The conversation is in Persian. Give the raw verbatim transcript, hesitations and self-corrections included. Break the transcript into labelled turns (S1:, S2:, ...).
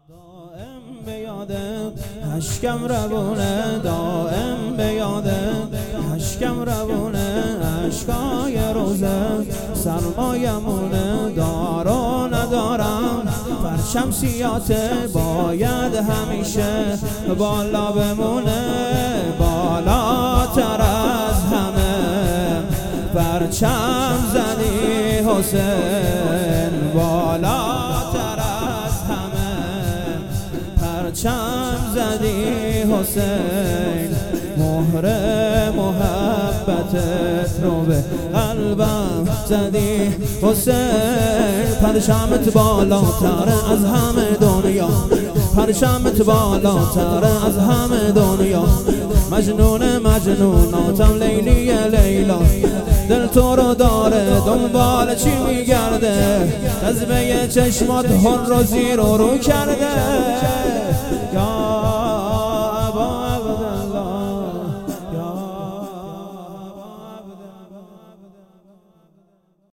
S1: دائم به یادت اشکم روونه، دائم به یادت اشکم روونه، اشکای روزه سرمایمونه، دارو ندارم پرچم سیاته، باید همیشه بالا بمونه، بالاتر از همه پرچم زدی حسین، بالاتر از همه پرچم زدی حسین، مهر محبتت رو به قلبم زدی حسین، پرچمت بالاتر از همه دنیا، پرچمت بالاتر از همه دنیا، مجنون مجنوناتم لیلی لیلا، دل تو رو داره دنبال چی میگرده، جذبه چشمات هر رو زیر و رو کرده.